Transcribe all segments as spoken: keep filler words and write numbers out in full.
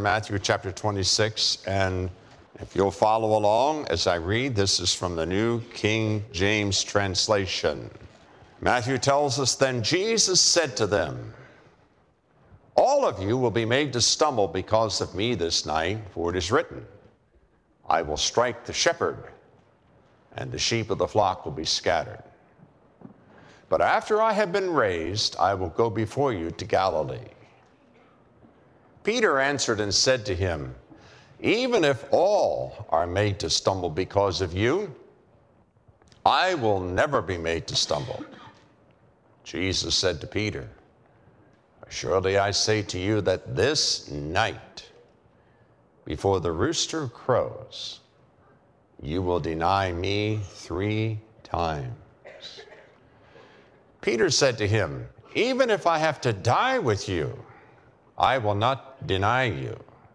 Matthew chapter twenty-six, and if you'll follow along as I read, this is from the New King James translation. Matthew tells us, "Then Jesus said to them, 'All of you will be made to stumble because of me this night, for it is written, I will strike the shepherd, and the sheep of the flock will be scattered. But after I have been raised, I will go before you to Galilee.' Peter answered and said to him, 'Even if all are made to stumble because of you, I will never be made to stumble.' Jesus said to Peter, 'Surely I say to you that this night, before the rooster crows, you will deny me three times.' Peter said to him, 'Even if I have to die with you, I will not deny you.'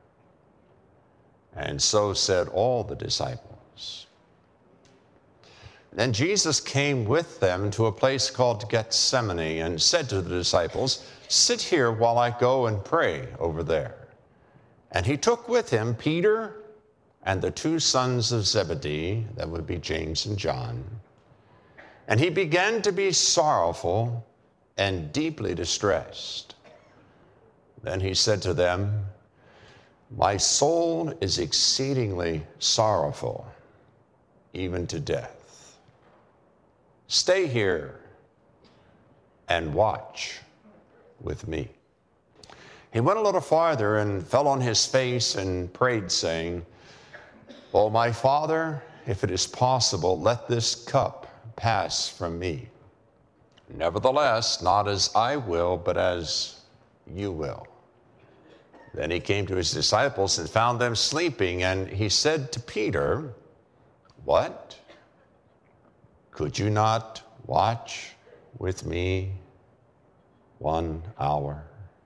And so said all the disciples. Then Jesus came with them to a place called Gethsemane and said to the disciples, 'Sit here while I go and pray over there.' And he took with him Peter and the two sons of Zebedee, that would be James and John. And he began to be sorrowful and deeply distressed. Then he said to them, 'My soul is exceedingly sorrowful, even to death. Stay here and watch with me.' He went a little farther and fell on his face and prayed, saying, 'O my Father, if it is possible, let this cup pass from me. Nevertheless, not as I will, but as you will.' Then he came to his disciples and found them sleeping, and he said to Peter, 'What? Could you not watch with me one hour?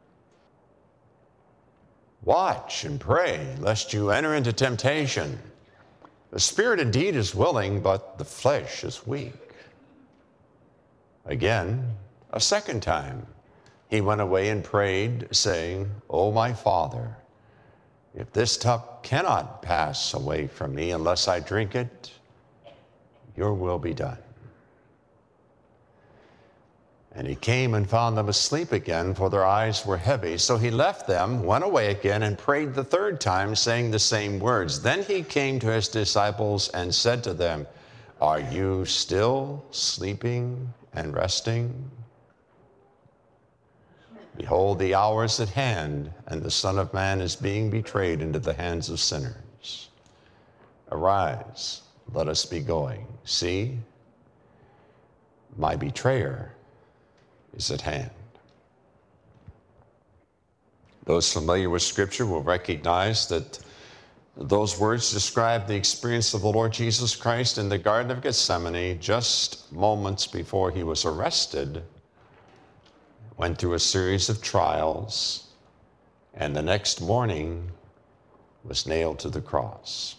Watch and pray, lest you enter into temptation. The spirit indeed is willing, but the flesh is weak.' Again, a second time, he went away and prayed, saying, 'O my Father, if this cup cannot pass away from me unless I drink it, your will be done.' And he came and found them asleep again, for their eyes were heavy. So he left them, went away again, and prayed the third time, saying the same words. Then he came to his disciples and said to them, 'Are you still sleeping and resting? Behold, the hour is at hand, and the Son of Man is being betrayed into the hands of sinners. Arise, let us be going. See, my betrayer is at hand.'" Those familiar with Scripture will recognize that those words describe the experience of the Lord Jesus Christ in the Garden of Gethsemane just moments before he was arrested, went through a series of trials, and the next morning was nailed to the cross.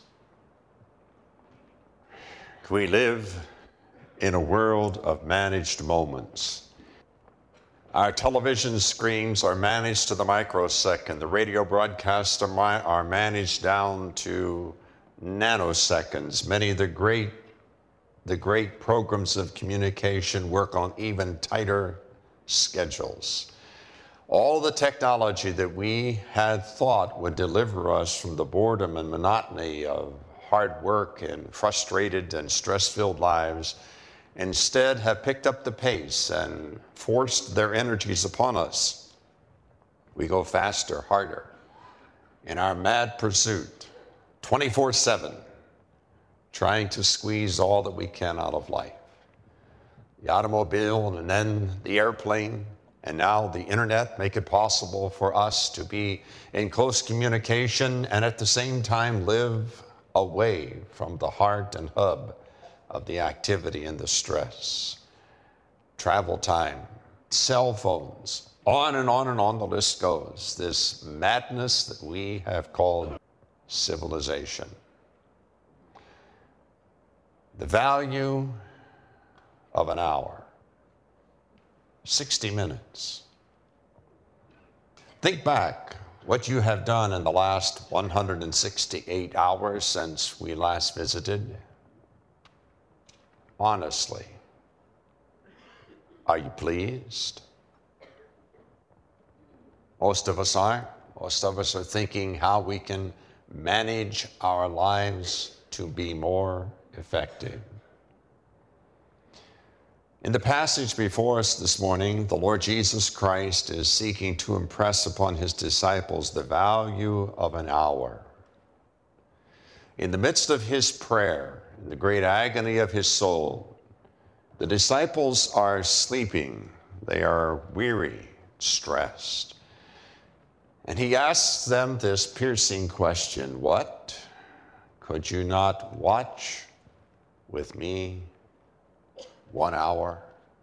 We live in a world of managed moments. Our television screens are managed to the microsecond. The radio broadcasts are, mi- are managed down to nanoseconds. Many of the great, the great programs of communication work on even tighter schedules. All the technology that we had thought would deliver us from the boredom and monotony of hard work and frustrated and stress-filled lives instead have picked up the pace and forced their energies upon us. We go faster, harder, in our mad pursuit, twenty-four seven, trying to squeeze all that we can out of life. The automobile and then the airplane and now the internet make it possible for us to be in close communication and at the same time live away from the heart and hub of the activity and the stress. Travel time, cell phones, on and on and on the list goes. This madness that we have called civilization. The value of an hour, sixty minutes. Think back what you have done in the last one hundred sixty-eight hours since we last visited? Honestly, are you pleased? Most of us aren't. Most of us are thinking how we can manage our lives to be more effective. In the passage before us this morning, the Lord Jesus Christ is seeking to impress upon his disciples the value of an hour. In the midst of his prayer, in the great agony of his soul, the disciples are sleeping. They are weary, stressed. And he asks them this piercing question: what? Could you not watch with me one hour?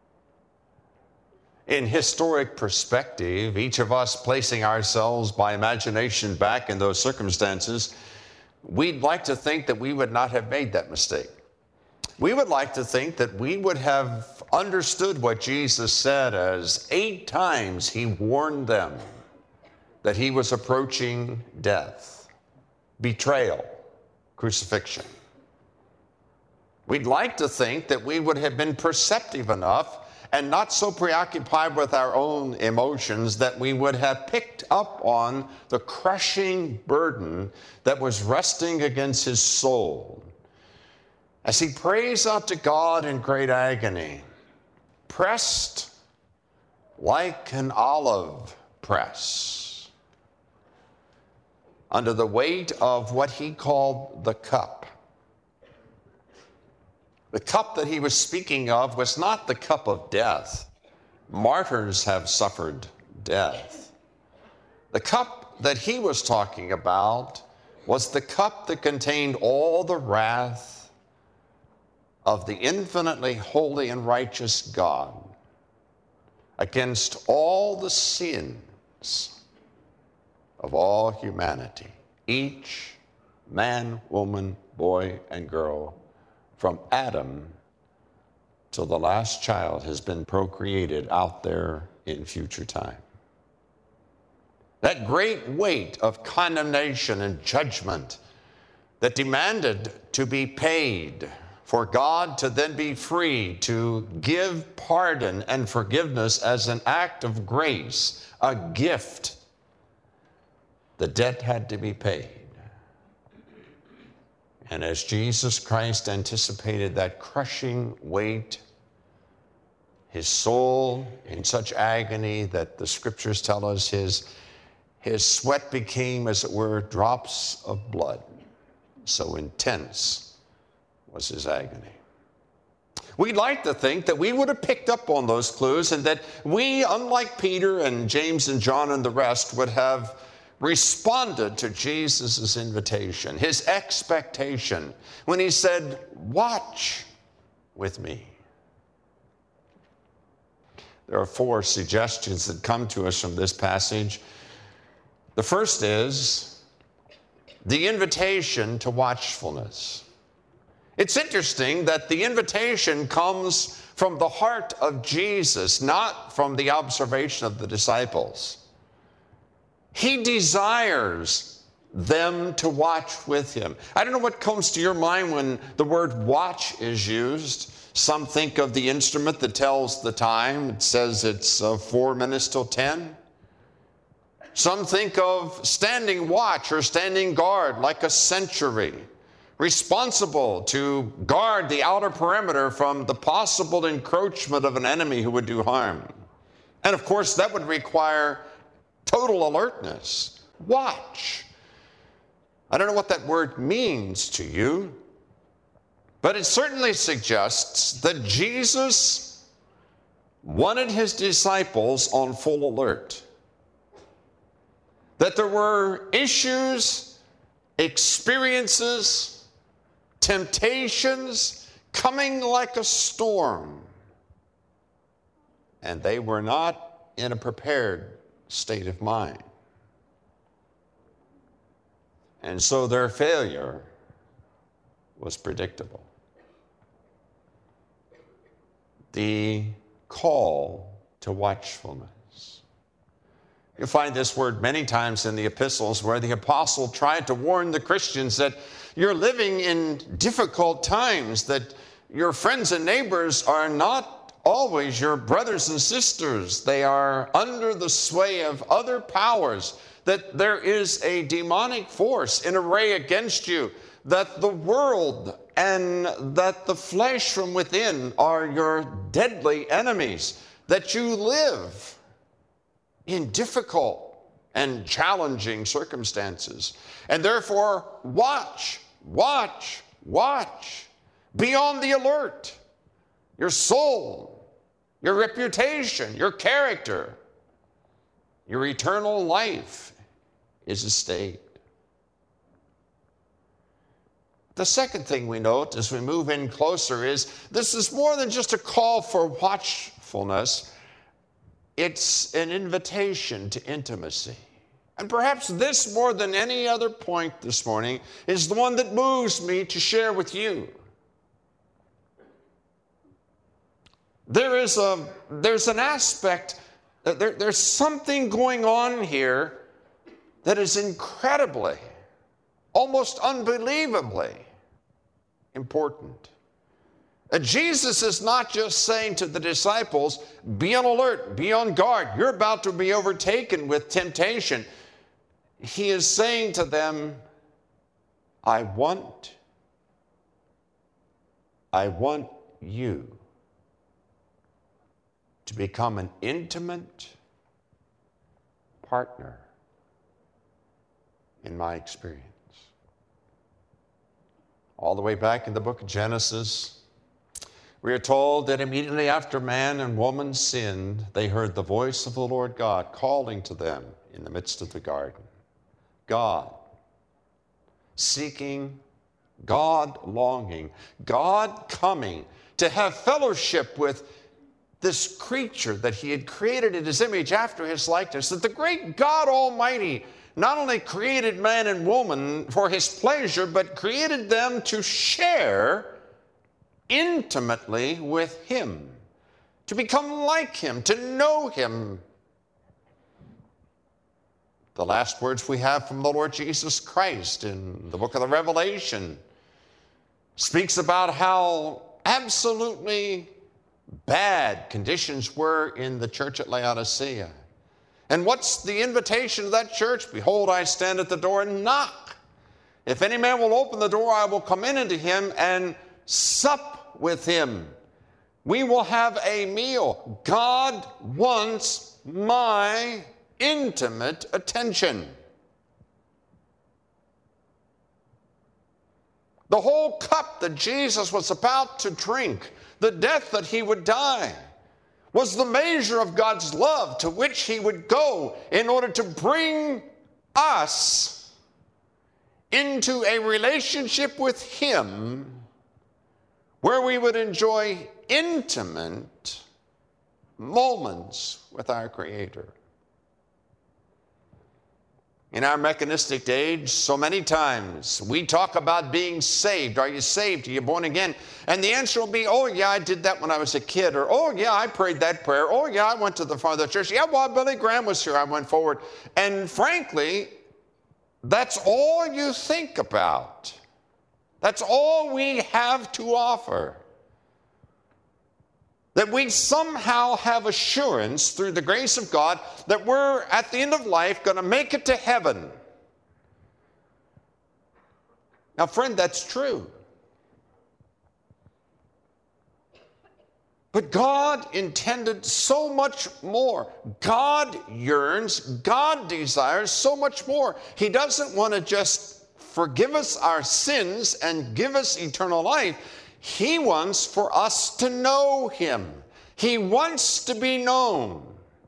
In historic perspective, each of us placing ourselves by imagination back in those circumstances, we'd like to think that we would not have made that mistake. We would like to think that we would have understood what Jesus said, as eight times he warned them that he was approaching death, betrayal, crucifixion. We'd like to think that we would have been perceptive enough and not so preoccupied with our own emotions that we would have picked up on the crushing burden that was resting against his soul as he prays out to God in great agony, pressed like an olive press under the weight of what he called the cup. The cup that he was speaking of was not the cup of death. Martyrs have suffered death. The cup that he was talking about was the cup that contained all the wrath of the infinitely holy and righteous God against all the sins of all humanity, each man, woman, boy, and girl, from Adam till the last child has been procreated out there in future time. That great weight of condemnation and judgment that demanded to be paid for God to then be free to give pardon and forgiveness as an act of grace, a gift. The debt had to be paid. And as Jesus Christ anticipated that crushing weight, his soul in such agony that the scriptures tell us his, his sweat became, as it were, drops of blood. So intense was his agony. We'd like to think that we would have picked up on those clues and that we, unlike Peter and James and John and the rest, would have responded to Jesus' invitation, his expectation, when he said, watch with me. There are four suggestions that come to us from this passage. The first is the invitation to watchfulness. It's interesting that the invitation comes from the heart of Jesus, not from the observation of the disciples. He desires them to watch with him. I don't know what comes to your mind when the word watch is used. Some think of the instrument that tells the time. It says it's uh, four minutes till ten. Some think of standing watch or standing guard like a sentry, responsible to guard the outer perimeter from the possible encroachment of an enemy who would do harm. And of course, that would require total alertness. Watch. I don't know what that word means to you, but it certainly suggests that Jesus wanted his disciples on full alert. That there were issues, experiences, temptations coming like a storm, and they were not in a prepared state of mind. And so their failure was predictable. The call to watchfulness You find this word many times in the epistles where the apostle tried to warn the Christians that you're living in difficult times, that your friends and neighbors are not always your brothers and sisters. They are under the sway of other powers, that there is a demonic force in array against you, that the world and that the flesh from within are your deadly enemies, that you live in difficult and challenging circumstances. And therefore, watch, watch, watch. Be on the alert. Your soul, your reputation, your character, your eternal life is at stake. The second thing we note as we move in closer is this is more than just a call for watchfulness. It's an invitation to intimacy. And perhaps this, more than any other point this morning, is the one that moves me to share with you. There is a, there's an aspect, there, there's something going on here that is incredibly, almost unbelievably important. And Jesus is not just saying to the disciples, be on alert, be on guard. You're about to be overtaken with temptation. He is saying to them, I want, I want you to become an intimate partner in my experience. All the way back in the book of Genesis, we are told that immediately after man and woman sinned, they heard the voice of the Lord God calling to them in the midst of the garden. God seeking, God longing, God coming to have fellowship with this creature that he had created in his image after his likeness, that the great God Almighty not only created man and woman for his pleasure, but created them to share intimately with him, to become like him, to know him. The last words we have from the Lord Jesus Christ in the book of the Revelation speaks about how absolutely bad conditions were in the church at Laodicea. And what's the invitation to that church? Behold, I stand at the door and knock. If any man will open the door, I will come in unto him and sup with him. We will have a meal. God wants my intimate attention. The whole cup that Jesus was about to drink, the death that he would die, was the measure of God's love to which he would go in order to bring us into a relationship with him where we would enjoy intimate moments with our Creator. In our mechanistic age, so many times we talk about being saved. Are you saved? Are you born again? And the answer will be, oh, yeah, I did that when I was a kid. Or, oh, yeah, I prayed that prayer. Oh, yeah, I went to the Father Church. Yeah, while Billy Graham was here, I went forward. And frankly, that's all you think about. That's all we have to offer. That we somehow have assurance through the grace of God that we're at the end of life going to make it to heaven. Now, friend, that's true. But God intended so much more. God yearns, God desires so much more. He doesn't want to just forgive us our sins and give us eternal life. He wants for us to know him. He wants to be known.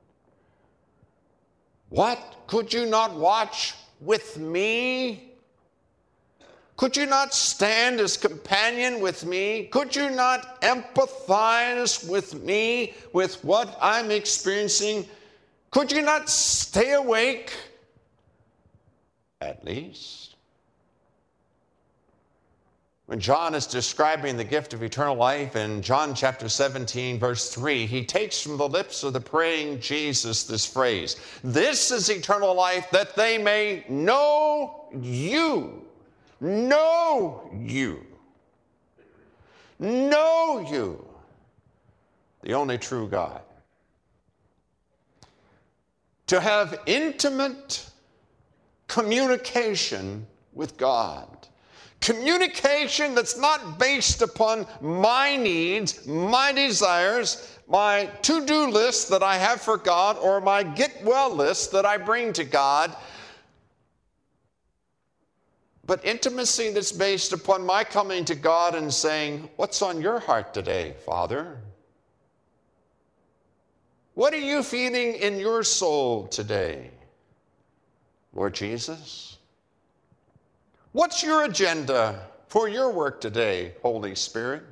What? Could you not watch with me? Could you not stand as companion with me? Could you not empathize with me, with what I'm experiencing? Could you not stay awake, at least? When John is describing the gift of eternal life in John chapter seventeen, verse three, he takes from the lips of the praying Jesus this phrase, "This is eternal life, that they may know you, know you, know you, the only true God." To have intimate communication with God. Communication that's not based upon my needs, my desires, my to-do list that I have for God, or my get-well list that I bring to God, but intimacy that's based upon my coming to God and saying, "What's on your heart today, Father? What are you feeling in your soul today, Lord Jesus? What's your agenda for your work today, Holy Spirit?"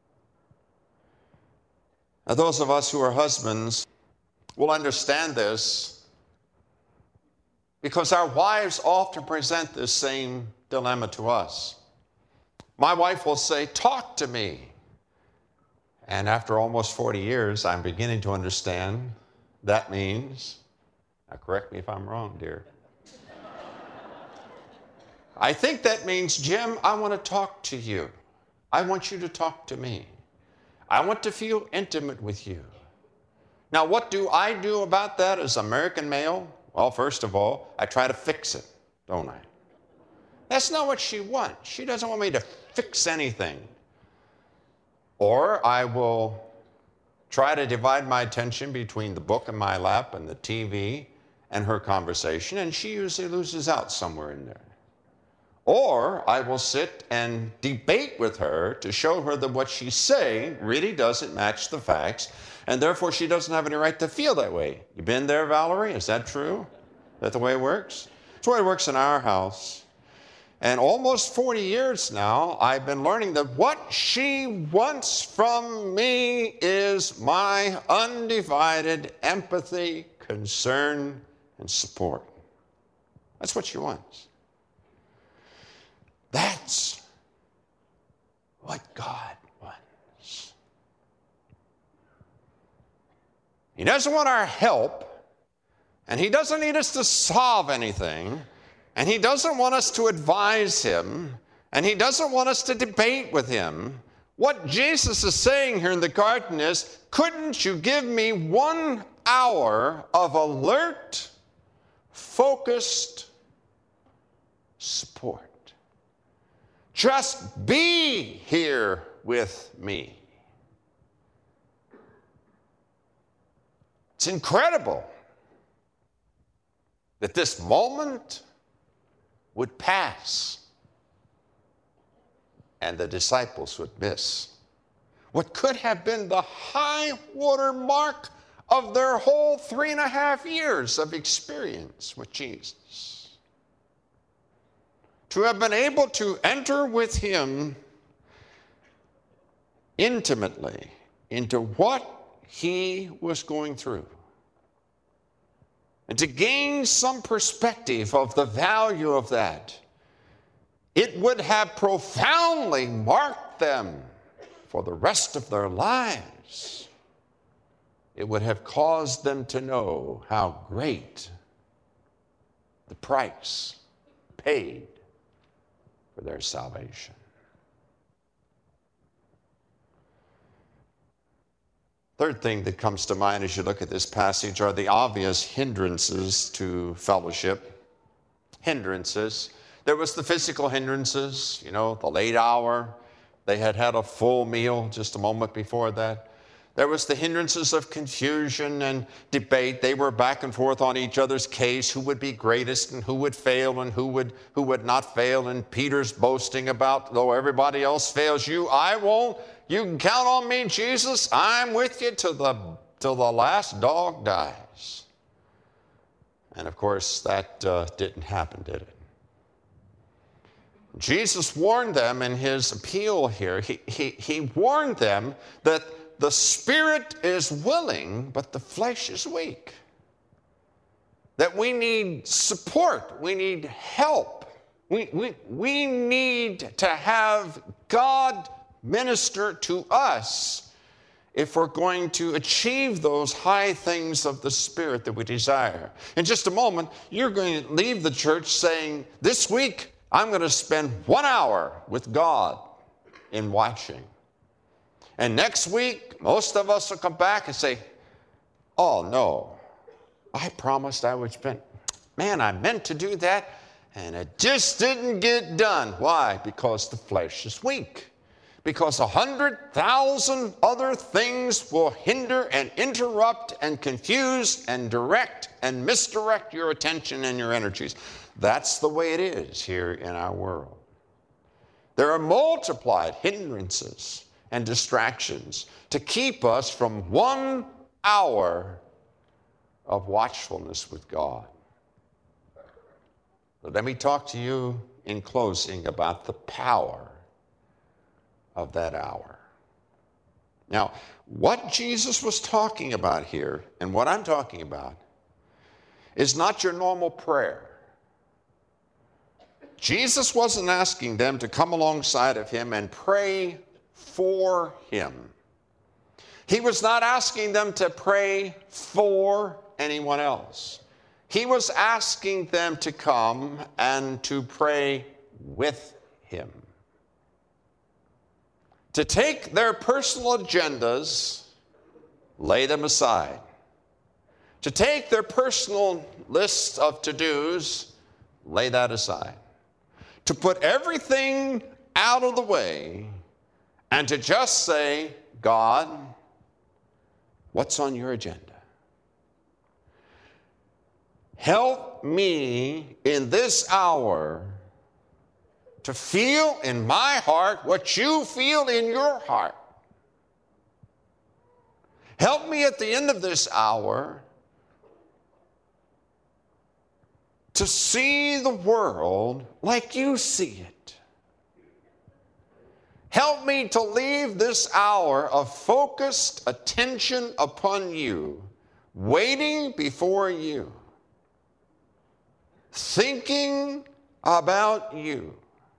Now, those of us who are husbands will understand this because our wives often present this same dilemma to us. My wife will say, "Talk to me." And after almost forty years, I'm beginning to understand that means, now correct me if I'm wrong, dear. I think that means, "Jim, I want to talk to you. I want you to talk to me. I want to feel intimate with you." Now, what do I do about that as American male? Well, first of all, I try to fix it, don't I? That's not what she wants. She doesn't want me to fix anything. Or I will try to divide my attention between the book in my lap and the T V and her conversation, and she usually loses out somewhere in there. Or I will sit and debate with her to show her that what she's saying really doesn't match the facts, and therefore she doesn't have any right to feel that way. You been there, Valerie? Is that true? Is that the way it works? It's the way it works in our house. And almost forty years now, I've been learning that what she wants from me is my undivided empathy, concern, and support. That's what she wants. That's what God wants. He doesn't want our help, and He doesn't need us to solve anything, and He doesn't want us to advise Him, and He doesn't want us to debate with Him. What Jesus is saying here in the garden is, couldn't you give me one hour of alert, focused support? Just be here with me. It's incredible that this moment would pass and the disciples would miss what could have been the high water mark of their whole three and a half years of experience with Jesus. To have been able to enter with Him intimately into what He was going through, and to gain some perspective of the value of that, it would have profoundly marked them for the rest of their lives. It would have caused them to know how great the price paid for their salvation. Third thing that comes to mind as you look at this passage are the obvious hindrances to fellowship. Hindrances. There was the physical hindrances, you know, the late hour. They had had a full meal just a moment before that. There was the hindrances of confusion and debate. They were back and forth on each other's case, who would be greatest and who would fail and who would, who would not fail. And Peter's boasting about, though everybody else fails you, I won't. You can count on me, Jesus. I'm with you till the, till the last dog dies. And of course, that uh, didn't happen, did it? Jesus warned them in His appeal here. He, he, he warned them that the spirit is willing, but the flesh is weak. That we need support, we need help We, we, we need to have God minister to us if we're going to achieve those high things of the Spirit that we desire. In just a moment, you're going to leave the church saying, this week, I'm going to spend one hour with God in watching. And next week, most of us will come back and say, oh, no, I promised I would spend. Man, I meant to do that, and it just didn't get done. Why? Because the flesh is weak. Because a hundred thousand other things will hinder and interrupt and confuse and direct and misdirect your attention and your energies. That's the way it is here in our world. There are multiplied hindrances and distractions to keep us from one hour of watchfulness with God. But let me talk to you in closing about the power of that hour. Now, what Jesus was talking about here, and what I'm talking about, is not your normal prayer. Jesus wasn't asking them to come alongside of him and pray for him. He was not asking them to pray for anyone else. He was asking them to come and to pray with him. To take their personal agendas, lay them aside. To take their personal list of to-dos, lay that aside. To put everything out of the way and to just say, God, what's on your agenda? Help me in this hour to feel in my heart what you feel in your heart. Help me at the end of this hour to see the world like you see it. Help me to leave this hour of focused attention upon you, waiting before you, thinking about you,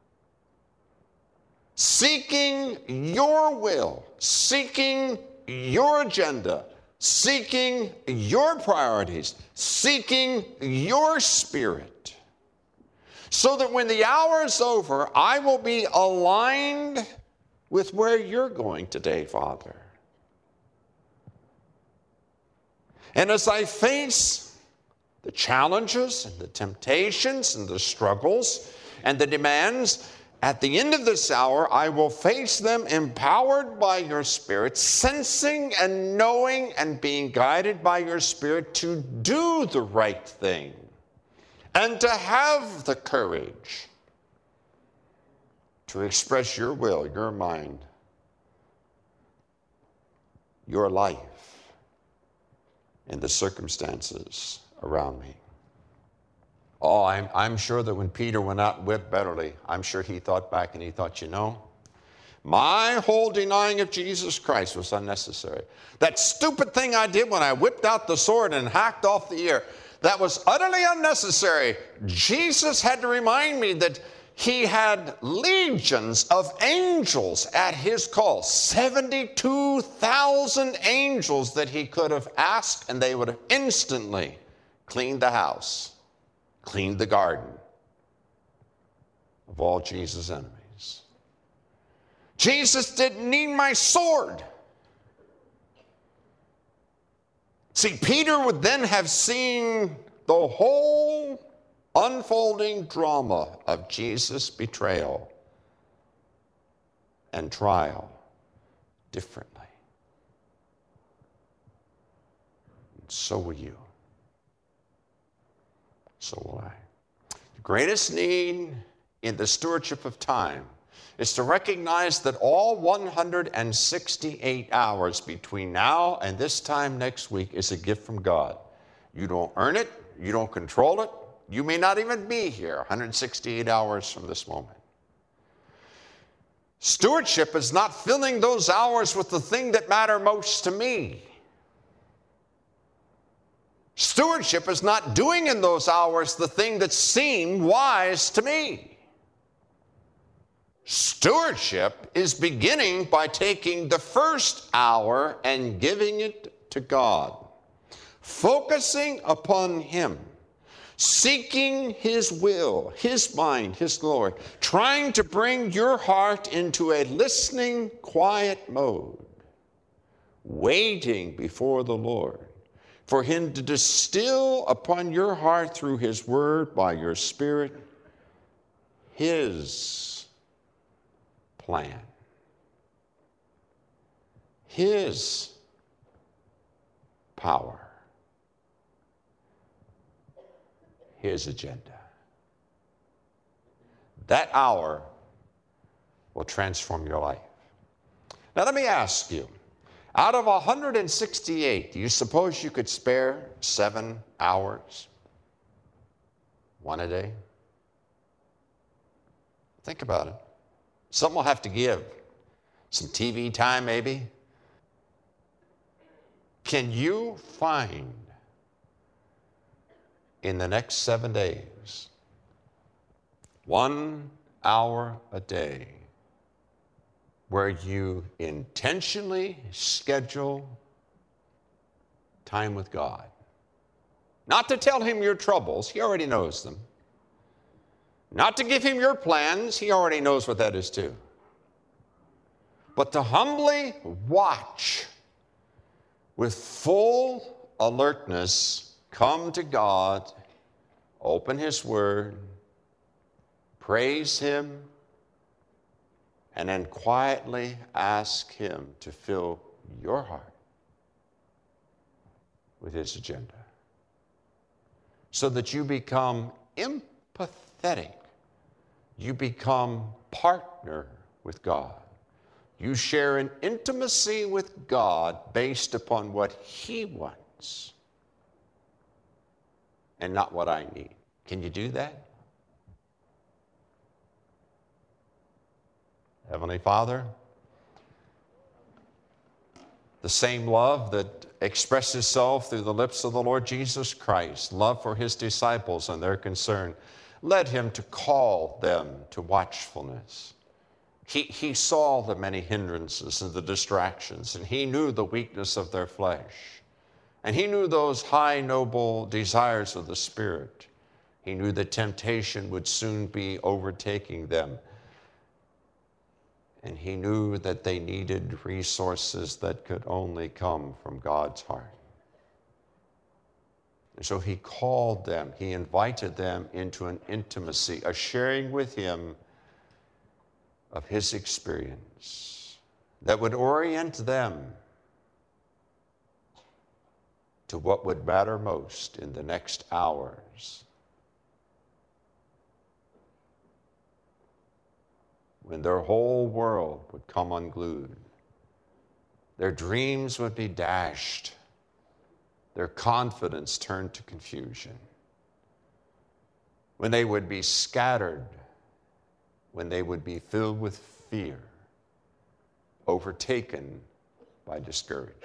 seeking your will, seeking your agenda, seeking your priorities, seeking your spirit, so that when the hour is over, I will be aligned with where you're going today, Father. And as I face the challenges and the temptations and the struggles and the demands, at the end of this hour, I will face them empowered by your Spirit, sensing and knowing and being guided by your Spirit to do the right thing and to have the courage to express your will, your mind, your life in the circumstances around me. Oh, I'm, I'm sure that when Peter went out and wept bitterly, I'm sure he thought back and he thought, you know, my whole denying of Jesus Christ was unnecessary. That stupid thing I did when I whipped out the sword and hacked off the ear, that was utterly unnecessary. Jesus had to remind me that he had legions of angels at his call, seventy-two thousand angels that he could have asked, and they would have instantly cleaned the house, cleaned the garden of all Jesus' enemies. Jesus didn't need my sword. See, Peter would then have seen the whole unfolding drama of Jesus' betrayal and trial differently. And so will you. So will I. The greatest need in the stewardship of time is to recognize that all one hundred sixty-eight hours between now and this time next week is a gift from God. You don't earn it. You don't control it. You may not even be here one hundred sixty-eight hours from this moment. Stewardship is not filling those hours with the thing that matter most to me. Stewardship is not doing in those hours the thing that seemed wise to me. Stewardship is beginning by taking the first hour and giving it to God, focusing upon Him, seeking His will, His mind, His glory, trying to bring your heart into a listening, quiet mode, waiting before the Lord for Him to distill upon your heart through His Word by your Spirit His plan, His power, His agenda. That hour will transform your life. Now let me ask you, out of one hundred sixty-eight, do you suppose you could spare seven hours? One a day? Think about it. Some will have to give. Some T V time, maybe. Can you find in the next seven days one hour a day where you intentionally schedule time with God? Not to tell Him your troubles, He already knows them. Not to give Him your plans, He already knows what that is too. But to humbly watch with full alertness, come to God, open His Word, praise Him, and then quietly ask Him to fill your heart with His agenda, so that you become empathetic. You become partner with God. You share an intimacy with God based upon what He wants and not what I need. Can you do that? Heavenly Father, the same love that expressed itself through the lips of the Lord Jesus Christ, love for His disciples and their concern, led Him to call them to watchfulness. He, he saw the many hindrances and the distractions, and He knew the weakness of their flesh. And He knew those high, noble desires of the Spirit. He knew that temptation would soon be overtaking them. And He knew that they needed resources that could only come from God's heart. And so He called them, He invited them into an intimacy, a sharing with Him of His experience that would orient them to what would matter most in the next hours, when their whole world would come unglued, their dreams would be dashed, their confidence turned to confusion, when they would be scattered, when they would be filled with fear, overtaken by discouragement.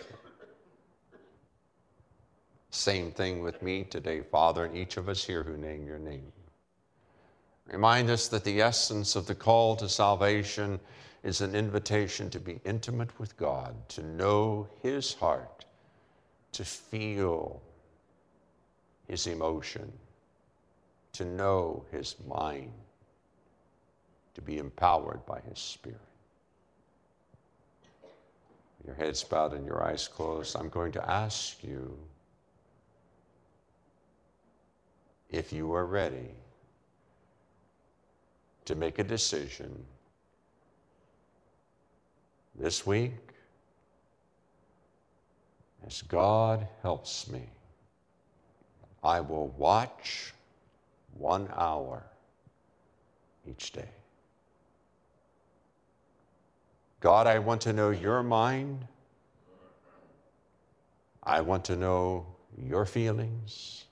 Same thing with me today, Father, and each of us here who name your name. Remind us that the essence of the call to salvation is an invitation to be intimate with God, to know His heart, to feel His emotion, to know His mind, to be empowered by His Spirit. Your heads bowed and your eyes closed, I'm going to ask you if you are ready to make a decision this week. As God helps me, I will watch one hour each day. God, I want to know your mind. I want to know your feelings.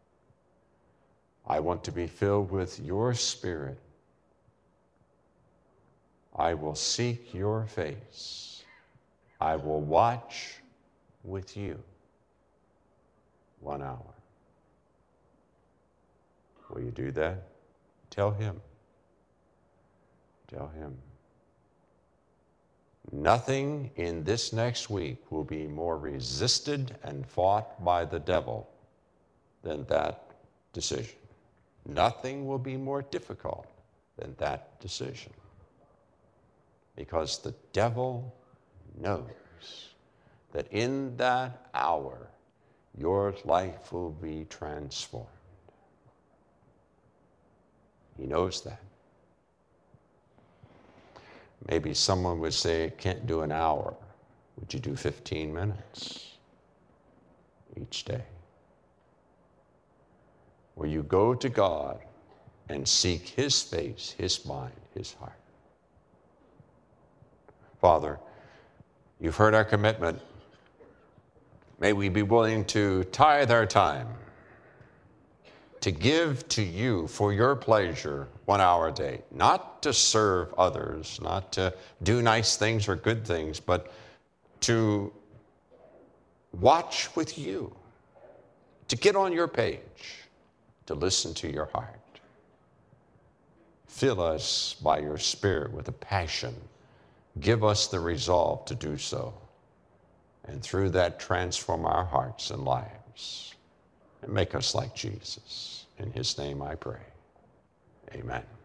I want to be filled with your Spirit. I will seek your face. I will watch with you one hour. Will you do that? Tell Him. Tell him. Nothing in this next week will be more resisted and fought by the devil than that decision. Nothing will be more difficult than that decision. Because the devil knows that in that hour, your life will be transformed. He knows that. Maybe someone would say, I can't do an hour. Would you do fifteen minutes each day? Where you go to God and seek his face, his mind, his heart. Father, you've heard our commitment. May we be willing to tithe our time, to give to you for your pleasure one hour a day, not to serve others, not to do nice things or good things, but to watch with you, to get on your page, to listen to your heart. Fill us by your Spirit with a passion. Give us the resolve to do so. And through that, transform our hearts and lives. And make us like Jesus. In his name I pray. Amen.